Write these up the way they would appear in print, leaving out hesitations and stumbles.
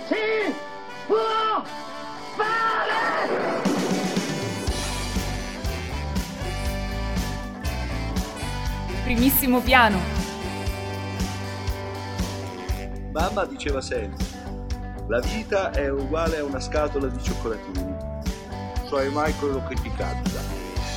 Si può fare! Primissimo piano. Mamma diceva sempre: la vita è uguale a una scatola di cioccolatini. Sai mai quello che ti capita.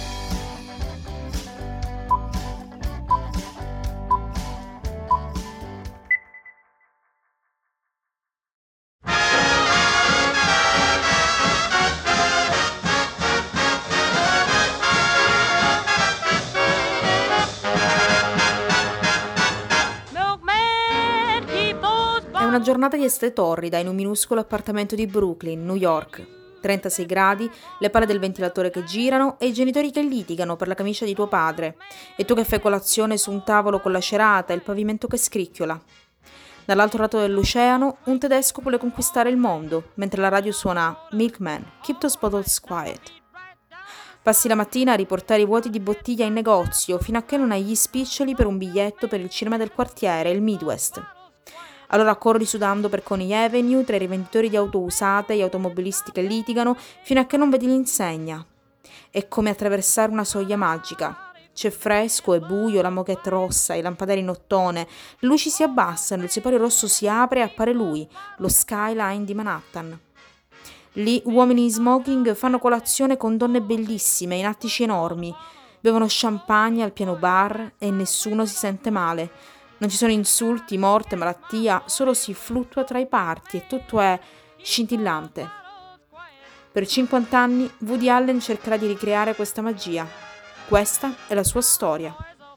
È una giornata di estate torrida in un minuscolo appartamento di Brooklyn, New York. 36 gradi, le pale del ventilatore che girano e i genitori che litigano per la camicia di tuo padre. E tu che fai colazione su un tavolo con la cerata e il pavimento che scricchiola. Dall'altro lato dell'oceano, un tedesco vuole conquistare il mondo, mentre la radio suona Milkman, keep those bottles quiet. Passi la mattina a riportare i vuoti di bottiglia in negozio fino a che non hai gli spiccioli per un biglietto per il cinema del quartiere, il Midwest. Allora corri sudando per Coney Avenue tra i rivenditori di auto usate e gli automobilisti che litigano fino a che non vedi l'insegna. È come attraversare una soglia magica. C'è fresco e buio, la moquette rossa, i lampadari in ottone, le luci si abbassano, il sipario rosso si apre e appare lui, lo skyline di Manhattan. Lì uomini in smoking fanno colazione con donne bellissime in attici enormi, bevono champagne al piano bar e nessuno si sente male. Non ci sono insulti, morte, malattia, solo si fluttua tra i parti e tutto è scintillante. Per 50 anni Woody Allen cercherà di ricreare questa magia. Questa è la sua storia.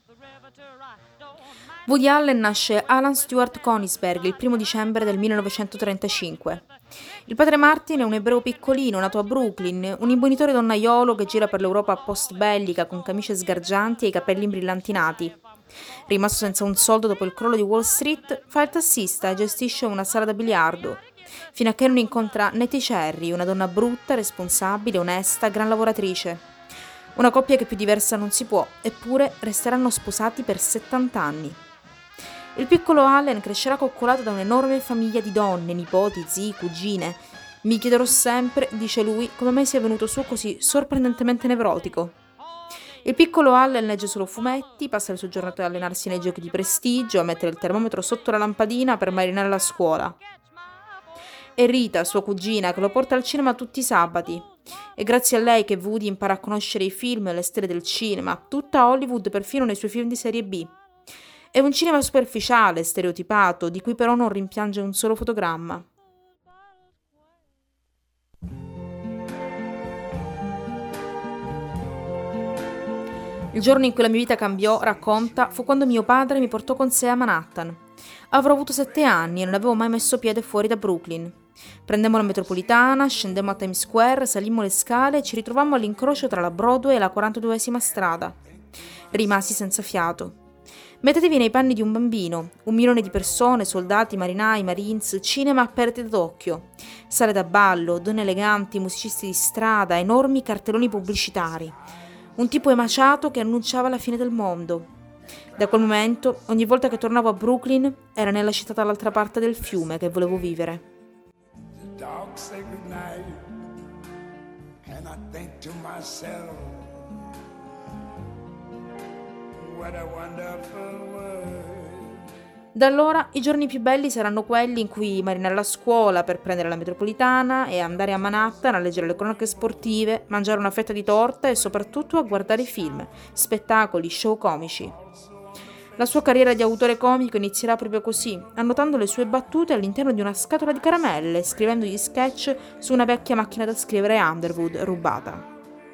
Woody Allen nasce Alan Stewart Koenigsberg il 1 dicembre del 1935. Il padre Martin è un ebreo piccolino, nato a Brooklyn, un imbonitore donnaiolo che gira per l'Europa post-bellica con camicie sgargianti e i capelli imbrillantinati. Rimasto senza un soldo dopo il crollo di Wall Street, fa il tassista e gestisce una sala da biliardo, fino a che non incontra Nettie Cherry, una donna brutta, responsabile, onesta, gran lavoratrice. Una coppia che più diversa non si può, eppure resteranno sposati per 70 anni. Il piccolo Allen crescerà coccolato da un'enorme famiglia di donne, nipoti, zii, cugine. Mi chiederò sempre, dice lui, come mai sia venuto su così sorprendentemente nevrotico. Il piccolo Allen legge solo fumetti, passa le sue giornate ad allenarsi nei giochi di prestigio, a mettere il termometro sotto la lampadina per marinare la scuola. È Rita, sua cugina, che lo porta al cinema tutti i sabati. È grazie a lei che Woody impara a conoscere i film e le stelle del cinema, tutta Hollywood perfino nei suoi film di serie B. È un cinema superficiale, stereotipato, di cui però non rimpiange un solo fotogramma. Il giorno in cui la mia vita cambiò, racconta, fu quando mio padre mi portò con sé a Manhattan. Avrò avuto 7 anni e non avevo mai messo piede fuori da Brooklyn. Prendemmo la metropolitana, scendemmo a Times Square, salimmo le scale e ci ritrovammo all'incrocio tra la Broadway e la 42esima strada. Rimasi senza fiato. Mettetevi nei panni di un bambino, 1 milione di persone, soldati, marinai, marines, cinema a perdita d'occhio, sale da ballo, donne eleganti, musicisti di strada, enormi cartelloni pubblicitari. Un tipo emaciato che annunciava la fine del mondo. Da quel momento, ogni volta che tornavo a Brooklyn, era nella città dall'altra parte del fiume che volevo vivere. The dogs say goodnight, and I think to myself, what a wonderful world. Da allora i giorni più belli saranno quelli in cui marinare la scuola per prendere la metropolitana e andare a Manhattan a leggere le cronache sportive, mangiare una fetta di torta e soprattutto a guardare film, spettacoli, show comici. La sua carriera di autore comico inizierà proprio così, annotando le sue battute all'interno di una scatola di caramelle e scrivendo gli sketch su una vecchia macchina da scrivere Underwood rubata.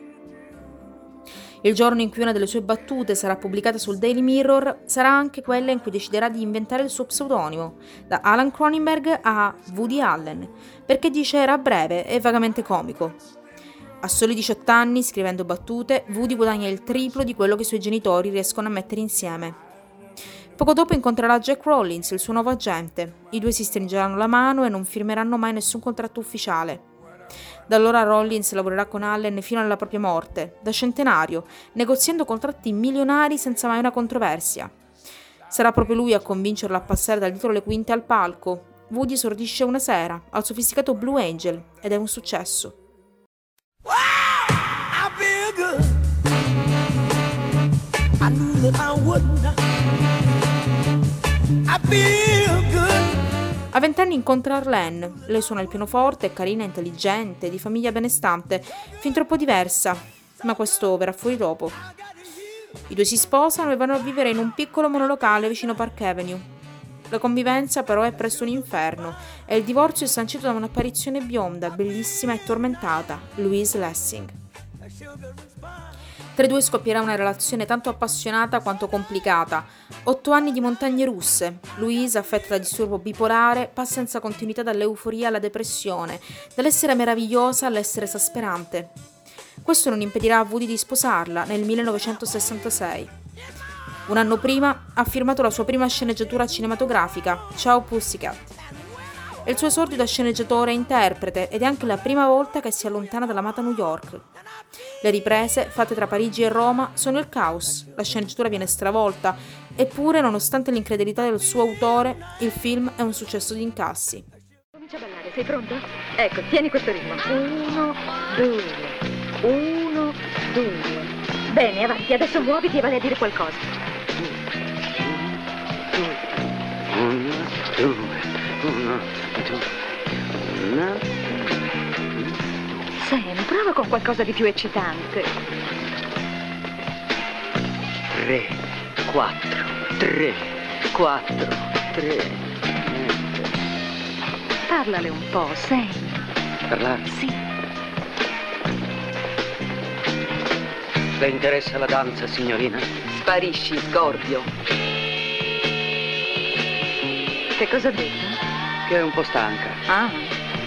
Il giorno in cui una delle sue battute sarà pubblicata sul Daily Mirror sarà anche quella in cui deciderà di inventare il suo pseudonimo, da Alan Cronenberg a Woody Allen, perché dice era breve e vagamente comico. A soli 18 anni, scrivendo battute, Woody guadagna il triplo di quello che i suoi genitori riescono a mettere insieme. Poco dopo incontrerà Jack Rollins, il suo nuovo agente. I due si stringeranno la mano e non firmeranno mai nessun contratto ufficiale. Da allora Rollins lavorerà con Allen fino alla propria morte, da centenario, negoziando contratti milionari senza mai una controversia. Sarà proprio lui a convincerlo a passare dal dietro le quinte al palco, Woody esordisce una sera al sofisticato Blue Angel ed è un successo. I feel good. I knew that I wouldn't. I feel good. A 20 anni incontra Arlene. Lei suona il pianoforte, è carina, intelligente, di famiglia benestante, fin troppo diversa, ma questo verrà fuori dopo. I due si sposano e vanno a vivere in un piccolo monolocale vicino Park Avenue. La convivenza però è presto un inferno e il divorzio è sancito da un'apparizione bionda, bellissima e tormentata, Louise Lessing. Tra i due scoppierà una relazione tanto appassionata quanto complicata. 8 anni di montagne russe. Louise, affetta da disturbo bipolare, passa senza continuità dall'euforia alla depressione, dall'essere meravigliosa all'essere esasperante. Questo non impedirà a Woody di sposarla nel 1966. Un anno prima ha firmato la sua prima sceneggiatura cinematografica, Ciao Pussycat. È il suo esordio da sceneggiatore e interprete ed è anche la prima volta che si allontana dall'amata New York. Le riprese, fatte tra Parigi e Roma, sono il caos, la sceneggiatura viene stravolta, eppure, nonostante l'incredulità del suo autore, il film è un successo di incassi. Comincia a ballare, sei pronto? Ecco, tieni questo ritmo. 1, 2, 1, 2. Bene, avanti, adesso muoviti e vai a dire qualcosa. 1, 2, 1, 2. Sam, prova con qualcosa di più eccitante. 3, 4, 3, 4, 3. Parlale un po', Sam. Parlare? Sì. Le interessa la danza, signorina? Sparisci, sgorbio. Che cosa ha detto? Che è un po' stanca. Ah.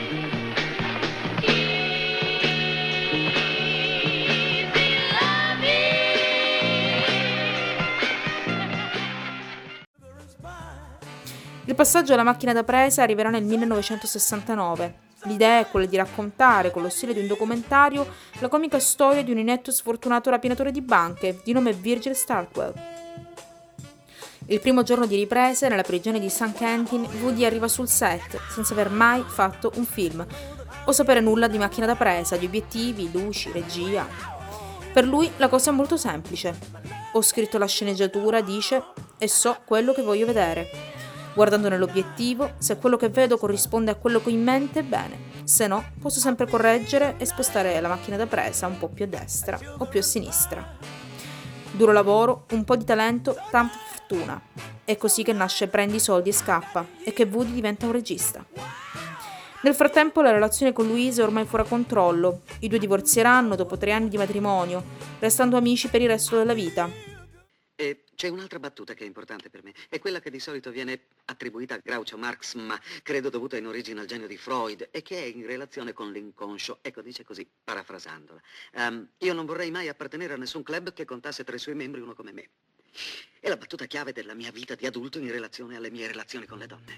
Il passaggio alla macchina da presa arriverà nel 1969. L'idea è quella di raccontare, con lo stile di un documentario, la comica storia di un inetto sfortunato rapinatore di banche, di nome Virgil Starkwell. Il primo giorno di riprese, nella prigione di San Quentin, Woody arriva sul set, senza aver mai fatto un film, o sapere nulla di macchina da presa, di obiettivi, luci, regia. Per lui la cosa è molto semplice. Ho scritto la sceneggiatura, dice, e so quello che voglio vedere. Guardando nell'obiettivo, se quello che vedo corrisponde a quello che ho in mente, bene. Se no, posso sempre correggere e spostare la macchina da presa un po' più a destra o più a sinistra. Duro lavoro, un po' di talento, tanta fortuna. È così che nasce Prendi i soldi e scappa e che Woody diventa un regista. Nel frattempo la relazione con Louise è ormai fuori controllo. I due divorzieranno dopo 3 anni di matrimonio, restando amici per il resto della vita. E c'è un'altra battuta che è importante per me. È quella che di solito viene attribuita a Groucho Marx, ma credo dovuta in origine al genio di Freud, e che è in relazione con l'inconscio. Ecco, dice così, parafrasandola. Io non vorrei mai appartenere a nessun club che contasse tra i suoi membri uno come me. È la battuta chiave della mia vita di adulto in relazione alle mie relazioni con le donne.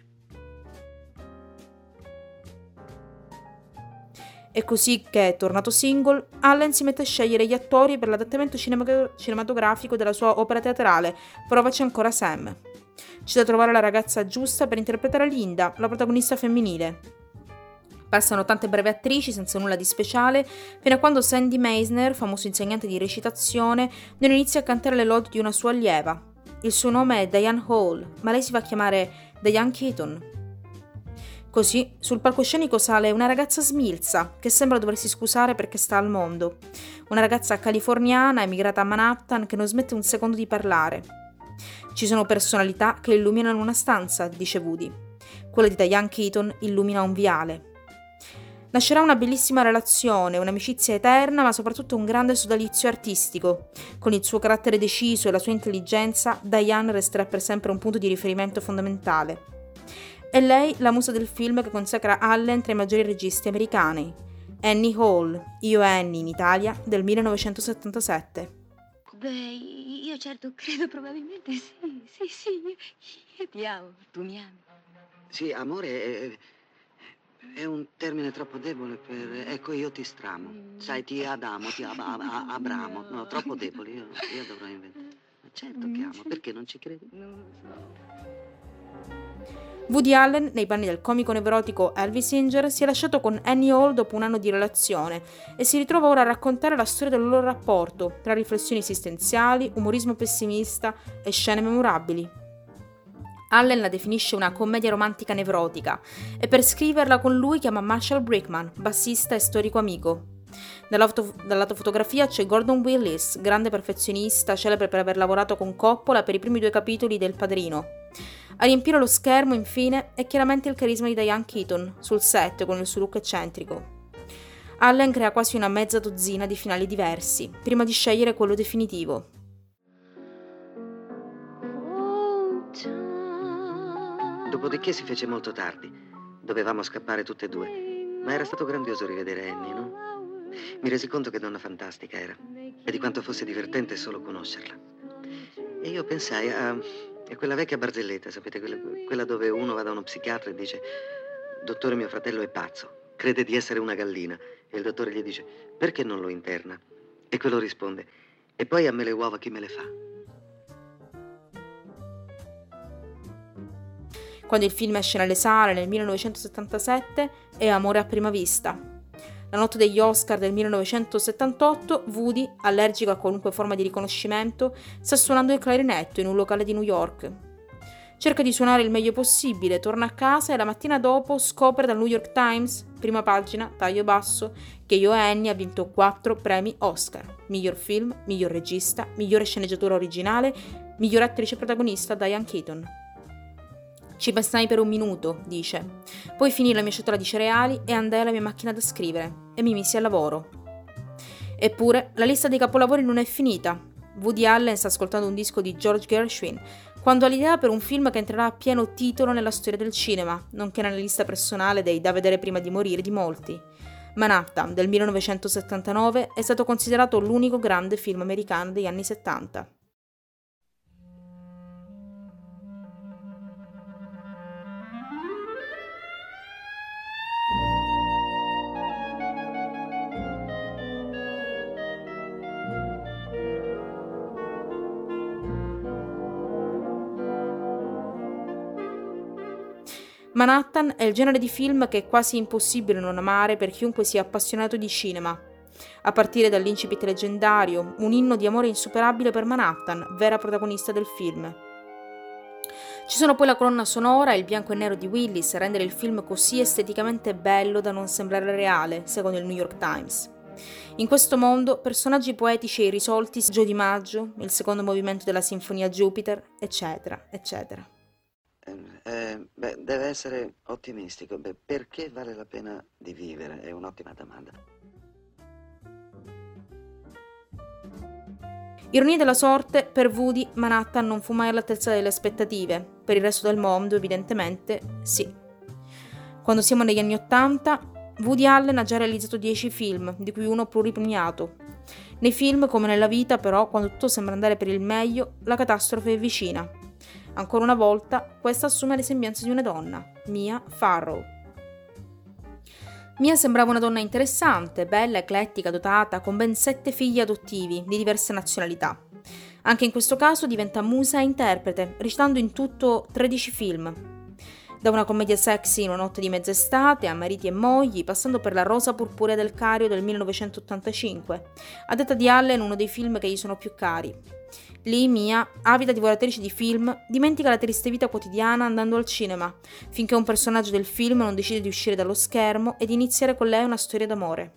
È così che, tornato single, Allen si mette a scegliere gli attori per l'adattamento cinematografico della sua opera teatrale Provaci ancora Sam. C'è da trovare la ragazza giusta per interpretare Linda, la protagonista femminile. Passano tante brave attrici senza nulla di speciale, fino a quando Sandy Meisner, famoso insegnante di recitazione, non inizia a cantare le lodi di una sua allieva. Il suo nome è Diane Hall, ma lei si fa chiamare Diane Keaton. Così, sul palcoscenico sale una ragazza smilza, che sembra doversi scusare perché sta al mondo. Una ragazza californiana, emigrata a Manhattan, che non smette un secondo di parlare. Ci sono personalità che illuminano una stanza, dice Woody. Quella di Diane Keaton illumina un viale. Nascerà una bellissima relazione, un'amicizia eterna, ma soprattutto un grande sodalizio artistico. Con il suo carattere deciso e la sua intelligenza, Diane resterà per sempre un punto di riferimento fondamentale. È lei la musa del film che consacra Allen tra i maggiori registi americani. Annie Hall, Io e Annie in Italia, del 1977. Beh, io certo credo probabilmente sì, io ti amo, tu mi ami. Sì, amore è un termine troppo debole per... Ecco, io ti stramo. Sai, ti adamo, ti abramo. No, troppo debole, io dovrò inventare. Ma certo che amo, perché non ci credi? Non lo so. Woody Allen, nei panni del comico nevrotico Elvis Singer, si è lasciato con Annie Hall dopo un anno di relazione e si ritrova ora a raccontare la storia del loro rapporto, tra riflessioni esistenziali, umorismo pessimista e scene memorabili. Allen la definisce una commedia romantica nevrotica e per scriverla con lui chiama Marshall Brickman, bassista e storico amico. Dal lato fotografia c'è Gordon Willis, grande perfezionista, celebre per aver lavorato con Coppola per i primi 2 capitoli del Padrino. A riempire lo schermo, infine, è chiaramente il carisma di Diane Keaton, sul set con il suo look eccentrico. Allen crea quasi una mezza dozzina di finali diversi, prima di scegliere quello definitivo. Dopodiché si fece molto tardi. Dovevamo scappare tutte e 2. Ma era stato grandioso rivedere Annie, no? Mi resi conto che donna fantastica era e di quanto fosse divertente solo conoscerla. E io pensai a quella vecchia barzelletta, sapete, quella dove uno va da uno psichiatra e dice: dottore, mio fratello è pazzo, crede di essere una gallina. E il dottore gli dice: perché non lo interna? E quello risponde: e poi a me le uova chi me le fa? Quando il film esce nelle sale nel 1977 è Amore a prima vista. La notte degli Oscar del 1978, Woody, allergico a qualunque forma di riconoscimento, sta suonando il clarinetto in un locale di New York. Cerca di suonare il meglio possibile, torna a casa e la mattina dopo scopre dal New York Times, prima pagina, taglio basso, che Io e Annie ha vinto 4 premi Oscar: miglior film, miglior regista, migliore sceneggiatura originale, miglior attrice protagonista Diane Keaton. Ci pensai per un minuto, dice. Poi finì la mia ciotola di cereali e andai alla mia macchina da scrivere e mi misi al lavoro. Eppure, la lista dei capolavori non è finita. Woody Allen sta ascoltando un disco di George Gershwin quando ha l'idea per un film che entrerà a pieno titolo nella storia del cinema, nonché nella lista personale dei da vedere prima di morire di molti. Manhattan, del 1979, è stato considerato l'unico grande film americano degli anni 70. Manhattan è il genere di film che è quasi impossibile non amare per chiunque sia appassionato di cinema. A partire dall'incipit leggendario, un inno di amore insuperabile per Manhattan, vera protagonista del film. Ci sono poi la colonna sonora e il bianco e nero di Willis a rendere il film così esteticamente bello da non sembrare reale, secondo il New York Times. In questo mondo, personaggi poetici e irrisolti, Gio di Maggio, il secondo movimento della Sinfonia Jupiter, eccetera, eccetera. Deve essere ottimistico. Perché vale la pena di vivere? È un'ottima domanda. Ironia della sorte, per Woody, Manhattan non fu mai all'altezza delle aspettative. Per il resto del mondo, evidentemente, sì. Quando siamo negli anni '80, Woody Allen ha già realizzato 10 film, di cui uno pluripremiato. Nei film, come nella vita, però, quando tutto sembra andare per il meglio, la catastrofe è vicina. Ancora una volta, questa assume le sembianze di una donna, Mia Farrow. Mia sembrava una donna interessante, bella, eclettica, dotata, con ben 7 figli adottivi di diverse nazionalità. Anche in questo caso diventa musa e interprete, recitando in tutto 13 film. Da una commedia sexy in Una notte di mezz'estate a Mariti e mogli, passando per La rosa purpurea del Cairo del 1985, a detta di Allen uno dei film che gli sono più cari. Lì Mia, avida divoratrice di film, dimentica la triste vita quotidiana andando al cinema, finché un personaggio del film non decide di uscire dallo schermo e di iniziare con lei una storia d'amore.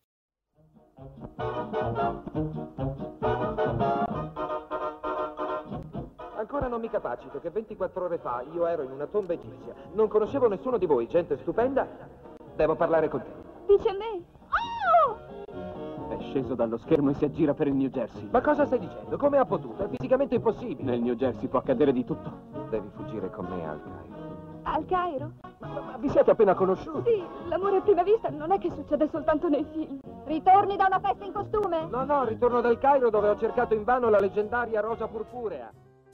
Ancora non mi capacito che 24 ore fa io ero in una tomba egizia. Non conoscevo nessuno di voi, gente stupenda. Devo parlare con te. Dice a me. Oh! È sceso dallo schermo e si aggira per il New Jersey. Ma cosa stai dicendo? Come ha potuto? È fisicamente impossibile. Nel New Jersey può accadere di tutto. Devi fuggire con me al Cairo. Al Cairo? Ma vi siete appena conosciuti? Sì, l'amore a prima vista non è che succede soltanto nei film. Ritorni da una festa in costume? No, ritorno dal Cairo dove ho cercato invano la leggendaria rosa purpurea.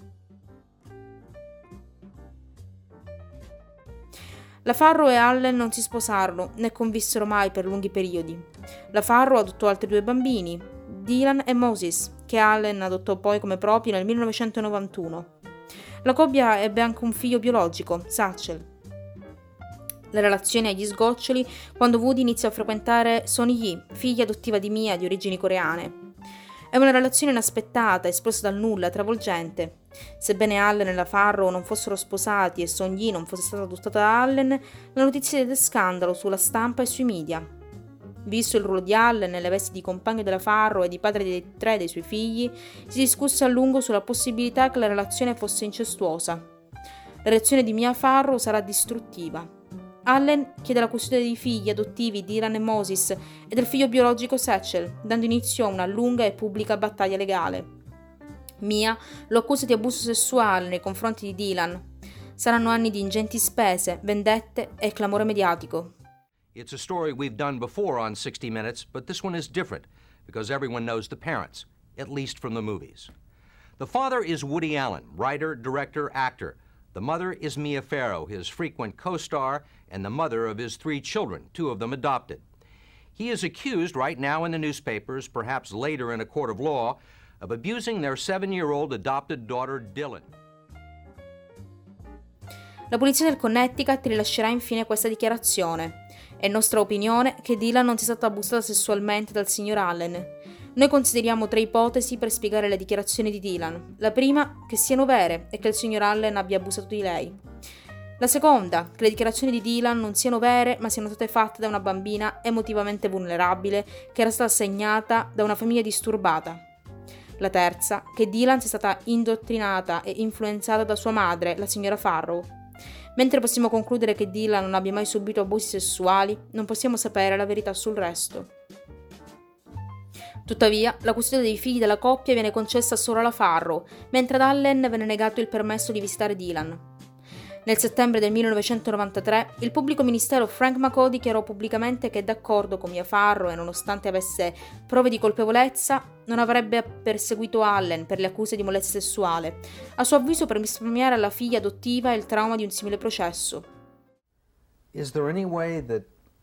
La Farrow e Allen non si sposarono, né convissero mai per lunghi periodi. La Farrow adottò altri 2 bambini, Dylan e Moses, che Allen adottò poi come propri nel 1991. La coppia ebbe anche un figlio biologico, Satchel. La relazione agli sgoccioli quando Woody iniziò a frequentare Son Yi, figlia adottiva di Mia di origini coreane. È una relazione inaspettata, esplosa dal nulla, travolgente. Sebbene Allen e la Farrow non fossero sposati e Son Yi non fosse stata adottata da Allen, la notizia diede scandalo sulla stampa e sui media. Visto il ruolo di Allen nelle vesti di compagno della Farrow e di padre dei 3 dei suoi figli, si discusse a lungo sulla possibilità che la relazione fosse incestuosa. La reazione di Mia Farrow sarà distruttiva. Allen chiede la custodia dei figli adottivi Dylan e Moses e del figlio biologico Satchel, dando inizio a una lunga e pubblica battaglia legale. Mia lo accusa di abuso sessuale nei confronti di Dylan. Saranno anni di ingenti spese, vendette e clamore mediatico. It's a story we've done before on 60 Minutes, but this one is different because everyone knows the parents, at least from the movies. The father is Woody Allen, writer, director, actor. The mother is Mia Farrow, his frequent co-star, and the mother of his 3 children, 2 of them adopted. He is accused right now in the newspapers, perhaps later in a court of law, of abusing their 7-year-old adopted daughter, Dylan. La polizia del Connecticut rilascerà infine questa dichiarazione. È nostra opinione che Dylan non sia stata abusata sessualmente dal signor Allen. Noi consideriamo 3 ipotesi per spiegare le dichiarazioni di Dylan. La prima, che siano vere e che il signor Allen abbia abusato di lei. La seconda, che le dichiarazioni di Dylan non siano vere ma siano state fatte da una bambina emotivamente vulnerabile che era stata segnata da una famiglia disturbata. La terza, che Dylan sia stata indottrinata e influenzata da sua madre, la signora Farrow. Mentre possiamo concludere che Dylan non abbia mai subito abusi sessuali, non possiamo sapere la verità sul resto. Tuttavia, la custodia dei figli della coppia viene concessa solo alla Farrow, mentre ad Allen venne negato il permesso di visitare Dylan. Nel settembre del 1993, il pubblico ministero Frank McCaw dichiarò pubblicamente che è d'accordo con Mia Farrow e, nonostante avesse prove di colpevolezza, non avrebbe perseguito Allen per le accuse di molestia sessuale, a suo avviso per risparmiare alla figlia adottiva il trauma di un simile processo. Is there any way that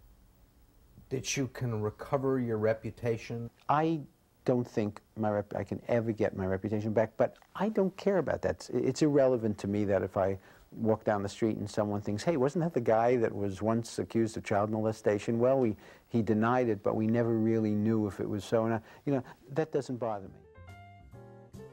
you can recover your reputation? I don't think I can ever get my reputation back, but I don't care about that. It's irrelevant to me that if I walk down the street and someone thinks, hey, wasn't that the guy that was once accused of child molestation? Well, he denied it, but we never really knew if it was so. And that doesn't bother me.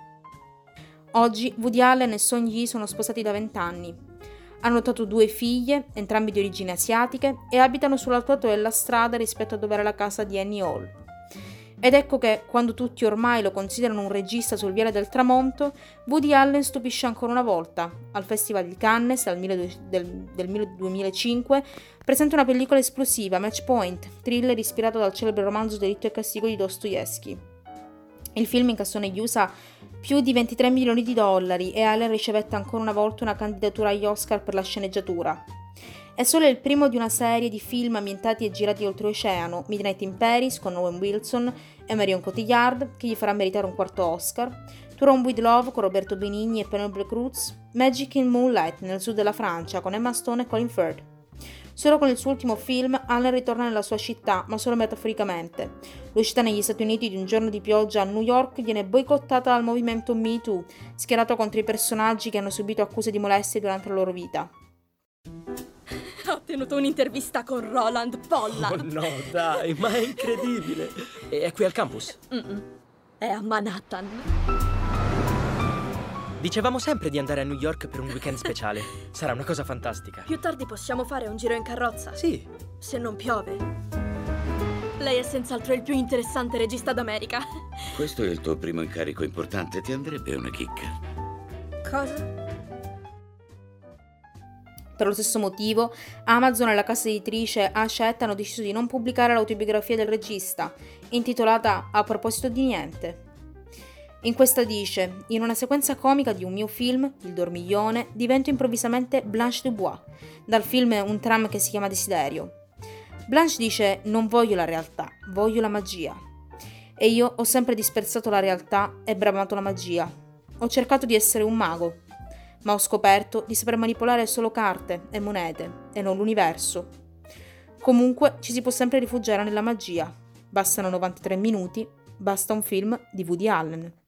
Oggi Woody Allen e Son Yi sono sposati da 20 anni. Hanno adottato 2 figlie, entrambi di origini asiatiche, e abitano sull'altro lato della strada rispetto a dove era la casa di Annie Hall. Ed ecco che, quando tutti ormai lo considerano un regista sul viale del tramonto, Woody Allen stupisce ancora una volta. Al Festival di Cannes del 2005 presenta una pellicola esplosiva, Match Point, thriller ispirato dal celebre romanzo Delitto e Castigo di Dostoevsky. Il film incassò negli USA più di 23 milioni di dollari e Allen ricevette ancora una volta una candidatura agli Oscar per la sceneggiatura. È solo il primo di una serie di film ambientati e girati oltreoceano, Midnight in Paris con Owen Wilson e Marion Cotillard, che gli farà meritare un 4º Oscar, To Rome with Love con Roberto Benigni e Penelope Cruz, Magic in Moonlight nel sud della Francia con Emma Stone e Colin Firth. Solo con il suo ultimo film Allen ritorna nella sua città, ma solo metaforicamente. L'uscita negli Stati Uniti di Un giorno di pioggia a New York viene boicottata dal movimento Me Too, schierato contro i personaggi che hanno subito accuse di molestie durante la loro vita. Ho tenuto un'intervista con Roland Pollard. Oh no, dai, ma è incredibile. È qui al campus? È a Manhattan. Dicevamo sempre di andare a New York per un weekend speciale. Sarà una cosa fantastica. Più tardi possiamo fare un giro in carrozza? Sì. Se non piove. Lei è senz'altro il più interessante regista d'America. Questo è il tuo primo incarico importante. Ti andrebbe una chicca. Cosa? Per lo stesso motivo, Amazon e la casa editrice Hachette hanno deciso di non pubblicare l'autobiografia del regista, intitolata A proposito di niente. In questa dice: in una sequenza comica di un mio film, Il Dormiglione, divento improvvisamente Blanche Dubois, dal film Un tram che si chiama Desiderio. Blanche dice: non voglio la realtà, voglio la magia. E io ho sempre disprezzato la realtà e bramato la magia. Ho cercato di essere un mago, ma ho scoperto di saper manipolare solo carte e monete, e non l'universo. Comunque ci si può sempre rifugiare nella magia. Bastano 93 minuti, basta un film di Woody Allen.